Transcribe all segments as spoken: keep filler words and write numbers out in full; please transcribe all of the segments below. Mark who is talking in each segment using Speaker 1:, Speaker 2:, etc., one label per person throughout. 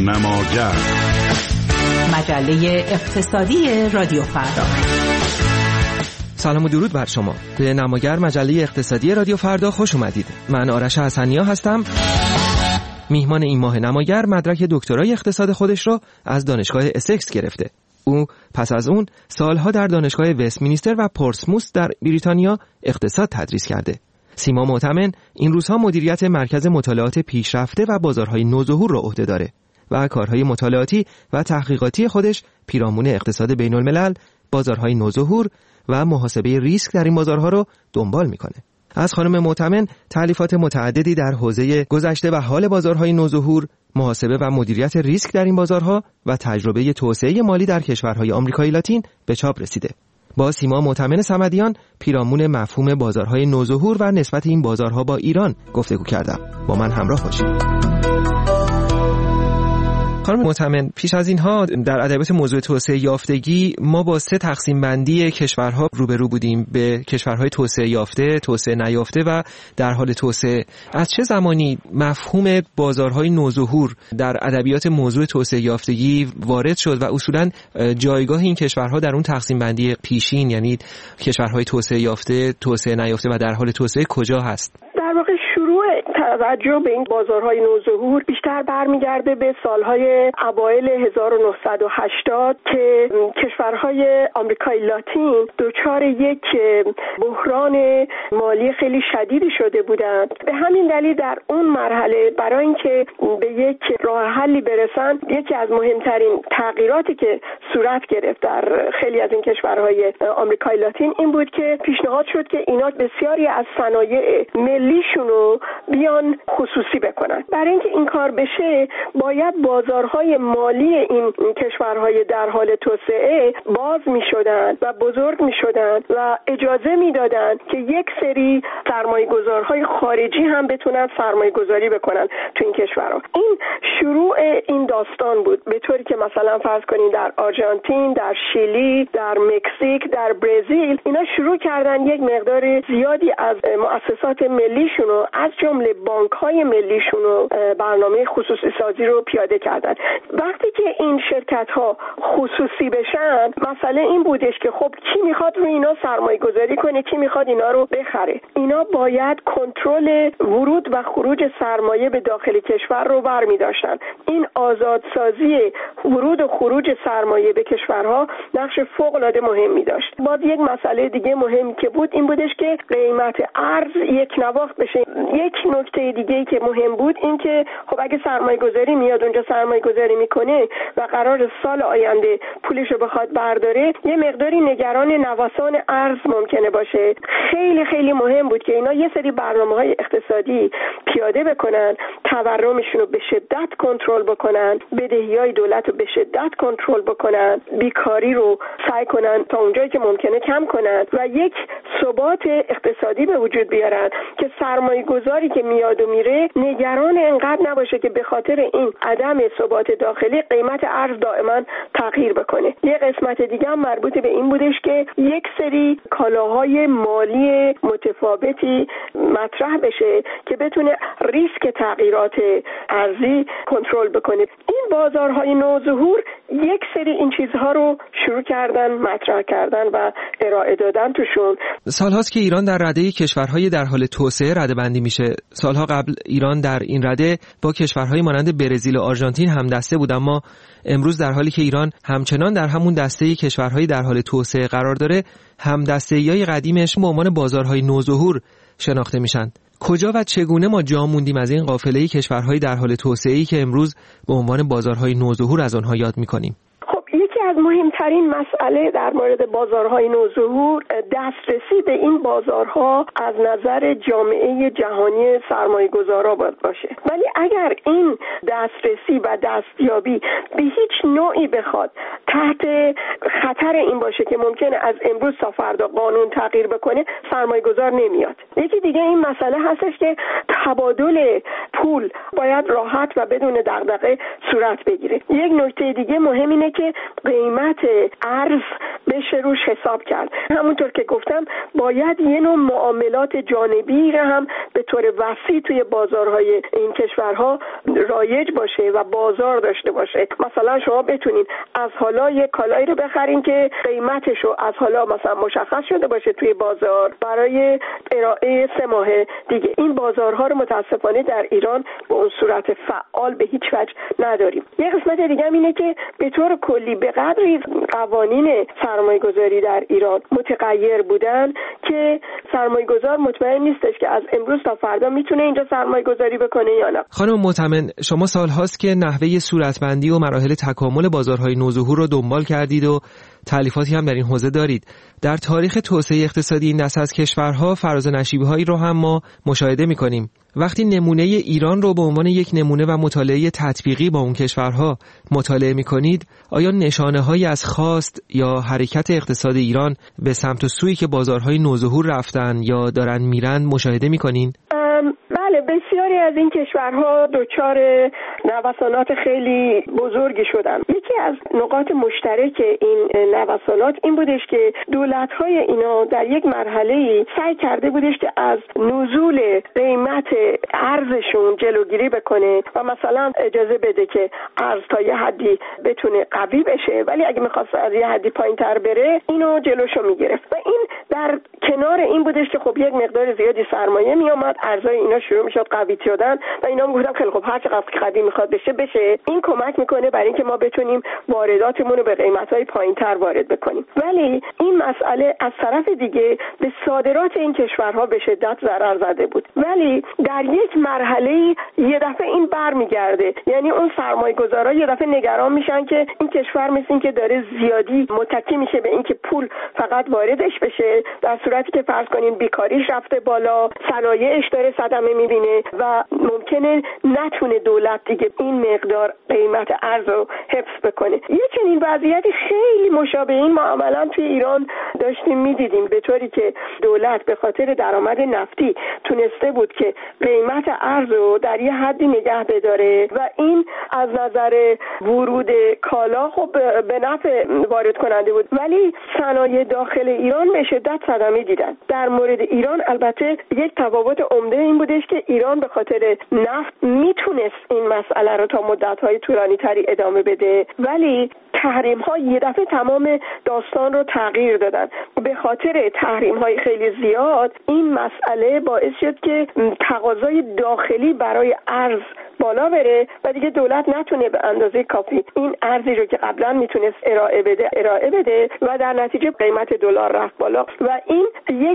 Speaker 1: نماگر،
Speaker 2: مجله اقتصادی رادیو فردا.
Speaker 3: سلام و درود بر شما. به نماگر، مجله اقتصادی رادیو فردا خوش اومدید. من آرش حسنیا هستم. میهمان این ماه نماگر مدرک دکترای اقتصاد خودش را از دانشگاه اسکس گرفته. او پس از اون سالها در دانشگاه وستمینستر و پورتسموث در بریتانیا اقتصاد تدریس کرده. سیما معتمن این روزها مدیریت مرکز مطالعات پیشرفته و بازارهای نوظهور را عهده داره و کارهای مطالعاتی و تحقیقاتی خودش پیرامون اقتصاد بین الملل، بازارهای نوظهور و محاسبه ریسک در این بازارها رو دنبال میکنه. از خانم معتمن تألیفات متعددی در حوزه گذشته و حال بازارهای نوظهور، محاسبه و مدیریت ریسک در این بازارها و تجربه توسعه مالی در کشورهای آمریکای لاتین به چاپ رسیده. با سیما معتمن صمدیان پیرامون مفهوم بازارهای نوظهور و نسبت این بازارها با ایران گفتگو کردم. با من همراه باشید. خانم معتمن، پیش از اینها در ادبیات موضوع توسعه یافتگی ما با سه تقسیم بندی کشورها روبرو بودیم، به کشورهای توسعه یافته، توسعه نیافته و در حال توسعه. از چه زمانی مفهوم بازارهای نوظهور در ادبیات موضوع توسعه یافتگی وارد شد و اصولاً جایگاه این کشورها در اون تقسیم بندی پیشین، یعنی کشورهای توسعه یافته، توسعه نیافته و در حال توسعه کجا هست؟
Speaker 4: در واقع شروع توجه به این بازارهای نوظهور بیشتر برمیگرده به سالهای اوایل هزار و نهصد و هشتاد که کشورهای آمریکای لاتین دچار یک بحران مالی خیلی شدیدی شده بودند. به همین دلیل در اون مرحله برای اینکه به یک راه حلی برسن، یکی از مهمترین تغییراتی که صورت گرفت در خیلی از این کشورهای آمریکای لاتین این بود که پیشنهاد شد که اینا بسیاری از صنایع ملیشونو بیان خصوصی بکنن. برای اینکه این کار بشه باید بازارهای مالی این کشورهای در حال توسعه باز می شدن و بزرگ می شدن و اجازه می دادن که یک سری سرمایه گذارهای خارجی هم بتونن سرمایه گذاری بکنن تو این کشورها. این شروع این داستان بود، به طوری که مثلا فرض کنین در آرژانتین، در شیلی، در مکزیک، در برزیل اینا شروع کردن یک مقدار زیادی از مؤسسات ملیشونو از جمله بانک‌های ملیشونو برنامه خصوصی سازی رو پیاده کردن. وقتی که این شرکت‌ها خصوصی بشن، مسئله این بودش که خب کی میخواد روی اینا سرمایه گذاری کنه، کی میخواد اینا رو بخره. اینا باید کنترل ورود و خروج سرمایه به داخل کشور رو برمی داشتن. این آزادسازی ورود و خروج سرمایه به کشورها نقش فوق‌العاده مهمی داشت. باز یک مسئله دیگه مهمی که بود این بودش که قیمت ارز یک نواخت بشه. یک نکته دیگه‌ای که مهم بود این که خب اگه سرمایه گذاری میاد اونجا سرمایه گذاری میکنه و قرار سال آینده پولش رو بخواد برداره، یه مقداری نگران نوسان ارز ممکنه باشه. خیلی خیلی مهم بود که اینا یه سری برنامه‌های اقتصادی پیاده بکنن، تورمشون رو به شدت کنترل بکنن، بدهی‌های دولت رو به شدت کنترل بکنن، بیکاری رو سعی کنن تا اونجایی که ممکنه کم کنن و یک ثبات اقتصادی به وجود بیارن که سرمایه گذاری که میاد و میره نگران انقدر نباشه که به خاطر این عدم ثبات داخلی قیمت ارز دائما تغییر بکنه. یه قسمت دیگه هم مربوط به این بودش که یک سری کالاهای مالی متفاوتی مطرح بشه که بتونه ریسک تغییرات ارزی کنترل بکنه. این بازارهای نوظهور یک سری این چیزها رو شروع کردن مطرح کردن و ارائه دادن توشون.
Speaker 3: سالهاست که ایران در رده کشورهای در حال توسعه رده‌بندی میشه. سالها قبل ایران در این رده با کشورهای مانند برزیل و آرژانتین هم دسته بود، اما امروز در حالی که ایران همچنان در همون دسته کشورهای در حال توسعه قرار داره، هم دسته‌ای قدیمش به عنوان بازارهای نوظهور شناخته میشن. کجا و چگونه ما جا موندیم از این قافله کشورهای در حال توسعه‌ای که امروز به عنوان بازارهای نوظهور از آنها یاد میکنیم؟
Speaker 4: از مهمترین مسئله در مورد بازارهای نوظهور دسترسی به این بازارها از نظر جامعه جهانی سرمایه‌گذارا باید باشه. ولی اگر این دسترسی و دستیابی به هیچ نوعی بخواد تحت خطر این باشه که ممکنه از امروز تا فردا قانون تغییر بکنه، سرمایه‌گذار نمیاد. یکی دیگه این مسئله هستش که تبادل پول باید راحت و بدون دغدغه صورت بگیره. یک نکته دیگه مهم اینه که قیمت ارز بشه روش حساب کرد. همونطور که گفتم باید یه نوع معاملات جانبی را هم به طور وسیع توی بازارهای این کشورها رایج باشه و بازار داشته باشه. مثلا شما بتونین از حالا یه کالایی رو بخرین که قیمتشو از حالا مثلا مشخص شده باشه توی بازار برای ارائه سه ماه دیگه. این بازارها رو متاسفانه در ایران به اون صورت فعال به هیچ وجه نداریم. یه قسمت دیگه هم اینه که به طور کلی به قدری قوانین سرمایه‌گذاری در ایران متغیر بودن که سرمایه‌گذار مطمئن نیستش که از امروز تا فردا میتونه اینجا سرمایه‌گذاری بکنه یا نه.
Speaker 3: خانم معتمن، شما سال‌هاست که نحوه صورتبندی و مراحل تکامل بازارهای نوظهور رو دنبال کردید و تألیفاتی هم در این حوزه دارید. در تاریخ توسعه اقتصادی این دست از کشورها فراز و نشیب‌هایی رو هم ما مشاهده می‌کنیم. وقتی نمونه ایران رو به عنوان یک نمونه و مطالعه تطبیقی با اون کشورها مطالعه می‌کنید، آیا نشانه‌هایی از خواست یا حرکت اقتصاد ایران به سمت و سویی که بازارهای نوظهور رفتن یا دارن میرن مشاهده می‌کنین؟
Speaker 4: بله، بسیاری از این کشورها دچار نوسانات خیلی بزرگی شدن. یکی از نقاط مشترک این نوسانات این بودش که دولت‌های اینا در یک مرحله‌ای سعی کرده بودش که از نزول قیمت ارزشون جلوگیری بکنه و مثلا اجازه بده که ارز تا یه حدی بتونه قوی بشه، ولی اگه می‌خواست از یه حدی پایین‌تر بره اینو جلوشو می‌گرفت. و این در کنار این بودش که خب یک مقدار زیادی سرمایه می‌آمد، ارزهای اینا شروع میشد قوی شدن و اینا میگفتن خیلی خب هر چقدر که قدیم میخواد بشه بشه. این کمک میکنه برای اینکه ما بتونیم وارداتمون رو به قیمت‌های پایین‌تر وارد بکنیم. ولی این مسئله از طرف دیگه به صادرات این کشورها به شدت ضرر زده بود. ولی در یک مرحله یه دفعه این برمیگرده، یعنی اون سرمایه‌گذارا یه دفعه نگران میشن که این کشور مثل این که داره زیادی متکی میشه به اینکه پول فقط واردش بشه، در صورتی که فرض کنین بیکاریش رفته بالا، صنایعش داره صدمه میبینه و ممکنه نتونه دولت دیگه این مقدار قیمت ارز رو حفظ بکنه. یه چنین وضعیتی خیلی مشابه این ما عملا توی ایران داشتیم میدیدیم، به طوری که دولت به خاطر درآمد نفتی تونسته بود که قیمت ارز رو در یه حدی نگه بداره و این از نظر ورود کالا خب به نفع وارد کننده بود، ولی صنایع داخل ایران به شدت صدمه دیدن. در مورد ایران البته یک تفاوت عمده این بودش که ایران به خاطر نفت میتونست این مسئله رو تا مدت‌های طولانی تری ادامه بده، ولی تحریم‌ها یه دفعه تمام داستان رو تغییر دادن. به خاطر تحریم‌های خیلی زیاد این مسئله باعث شد که تقاضای داخلی برای ارز بالا بره و دیگه دولت نتونه به اندازه کافی این ارزی رو که قبلا میتونست ارائه بده ارائه بده و در نتیجه قیمت دلار رفت بالا و این یک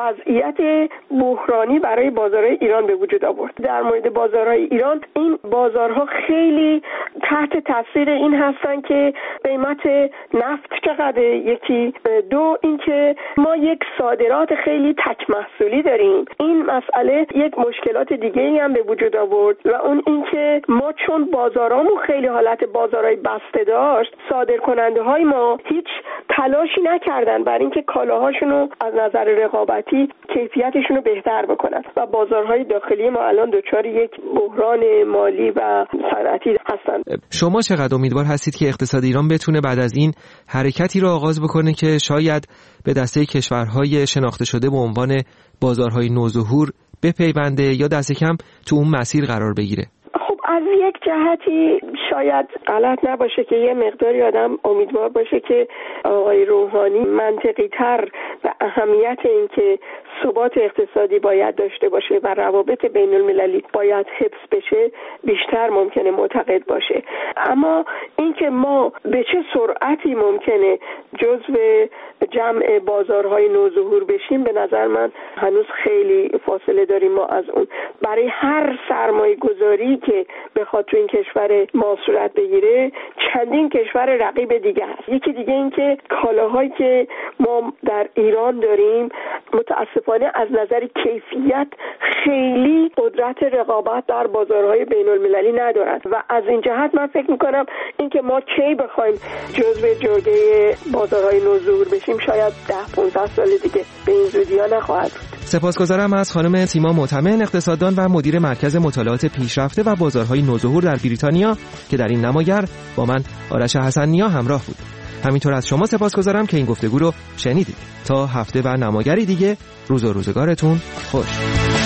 Speaker 4: وضعیت بحرانی برای بازارهای ایران به وجود آورد. در مورد بازارهای ایران، این بازارها خیلی تحت تاثیر این هستن که قیمت نفت چقدره، یکی دو اینکه ما یک صادرات خیلی تک محصولی داریم. این مسئله یک مشکلات دیگه ای هم به وجود آورد و اون اینکه ما چون بازارامون خیلی حالت بازارهای بسته داشت، صادر کننده های ما هیچ تلاشی نکردن برای اینکه کالاهاشون رو از نظر رقابتی کیفیتشون رو بهتر بکنن و بازارهای داخلی ما الان دچار یک بحران مالی و صنعتی هستن.
Speaker 3: شما چقدر امیدوار هستید که اقتصاد ایران بتونه بعد از این حرکتی رو آغاز بکنه که شاید به دسته کشورهای شناخته شده به عنوان بازارهای نوظهور بپیونده یا دست کم تو اون مسیر قرار بگیره؟
Speaker 4: خب از یک جهتی شاید غلط نباشه که یه مقداری آدم امیدوار باشه که آقای روحانی منطقی تر و اهمیت این که ثبات اقتصادی باید داشته باشه و روابط بین المللی باید حفظ بشه بیشتر ممکنه معتقد باشه. اما اینکه ما به چه سرعتی ممکنه جزو جمع بازارهای نوظهور بشیم، به نظر من هنوز خیلی فاصله داریم ما از اون. برای هر سرمایه گذاری که بخواد تو این کشور ما صورت بگیره، چندین کشور رقیب دیگه هست. یکی دیگه این که کالاهایی که ما در ایران داریم متاسفانه از نظر کیفیت خیلی قدرت رقابت در بازارهای بین المللی ندارن و از این جهت من فکر میکنم اینکه ما کی بخوایم جزو جرگه بازارهای نوظهور بشیم شاید ده پانزده سال دیگه، به این زودی ها نخواهد بود.
Speaker 3: سپاسگزارم از خانم سیما معتمن، اقتصاددان و مدیر مرکز مطالعات پیشرفته و بازارهای نوظهور در بریتانیا که در این نماگر با من آرش حسن نیا همراه بود. همینطور از شما سپاسگزارم که این گفتگو رو شنیدید. تا هفته و نماگری دیگه، روز و روزگارتون خوش.